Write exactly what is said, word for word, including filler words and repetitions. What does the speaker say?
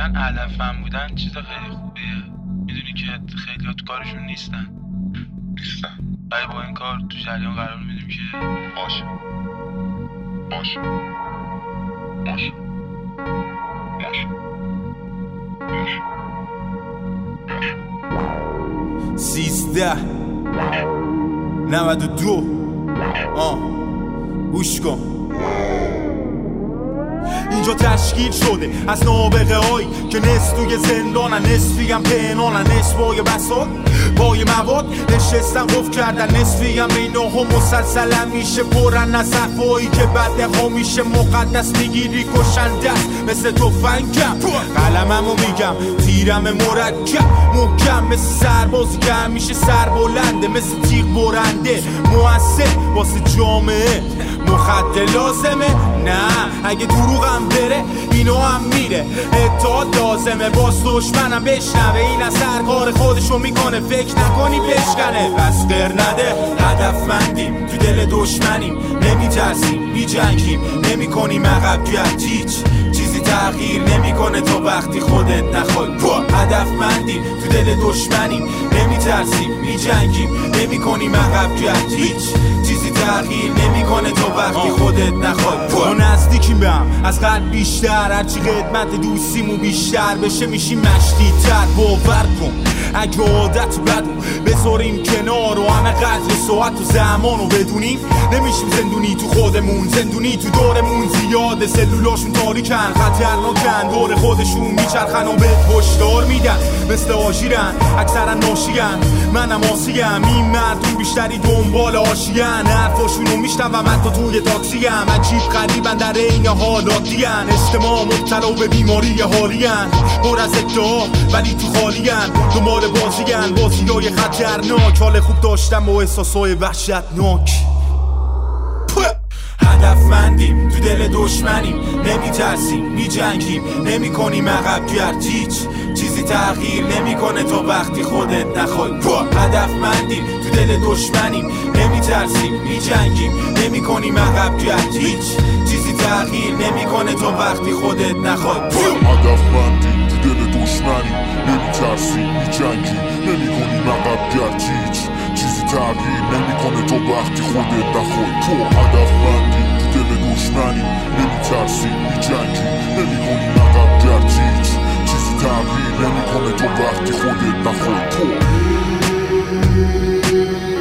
کلا علفم بودن چیز خیلی خوبیه. میدونی که خیلی ها تو کارشون نیستن نیستن ولی با این کار تو جریان قرار میدیم که باشه باشه باشه باشه باشه سیزده نود و دو آه گوش کن. اینجا تشکیل شده از نابغه هایی که نصف توی زندانن، نصفی هم پنهانن، نصف بای بساط بای مواد نشستن قفل کردن، نصفی هم اینا هم مسلسلن میشه پرن از حرفایی که بعد ها میشه مقدس میگیری کشن دست مثل توفنگم قلممو میگم تیرم مرکب محکم مثل سربازی که همیشه سر بلنده مثل تیغ برنده موثر واسه جامعه مخدر لازمه نه اگه دروغم بره اینو هم میره اتحاد لازمه باز دشمنم بشنوه این از سر کار خودشو میکنه فکر نکنی بشکنه بس غیر نده هدفمندیم تو دل دشمنیم نمیترسیم میجنگیم نمیکنیم عقب گرد هیچ چیزی تغییر نمیکنه تا وقتی خودت نخوای هدفمندیم تو دل دشمنیم نمیترسیم میجنگیم نمیکنیم عقب گرد هیچ چیزی تغییر نمیکنه تا وقتی خودت نخوای ما نزدیکیم به هم از قلب بیشتر هرچی قدمت دوستیمو بیشتر بشه میشیم مشتی‌تر باور کن اگه عادت بدو بذاریم کنار و همه قدر ساعت و زمانو بدونیم نمیشیم زندونی تو خودمون زندونی تو دورمون زیاده سلولاشون تاریکن خطرناکن دور خودشون میچرخن و بهت هشدار میدن مثل آژیرن اکثرا ناشیان منم آسیم این مردم بیشتری دنبال آشیان حرفاشونو میشنوم حتی توی تاکسیم عجیب غریبن در این حالاتین اجتماع مبتلا به بیماری حالین پر از ادعا ولی تو خالین دنبال بازیین بازیای خطرناک حال خوب داشتم با احساسای وحشتناک هدفمندیم تو دل دشمنیم نمیترسیم میجنگیم نمیکنیم عقب گرد هیچ چیزی تغییر نمیکنه تا وقتی خودت نخوای هدفمندیم تو دل دشمنیم نمیترسیم میجنگیم نمیکنیم عقب گرد هیچ چیزی تغییر نمیکنه تا وقتی خودت نخوای هدفمندیم تو دل دشمنیم نمیترسیم میجنگیم نمیکنیم عقب گرد هیچ چیزی تغییر نمیکنه تا وقتی خودت نخوای تو هدفمندیم تو دل دشمنیم نمیترسیم میجنگیم نمیکنیم عقب گرد هیچ چیزی تغییر نمیکنه تا وقتی خودت نخوای تو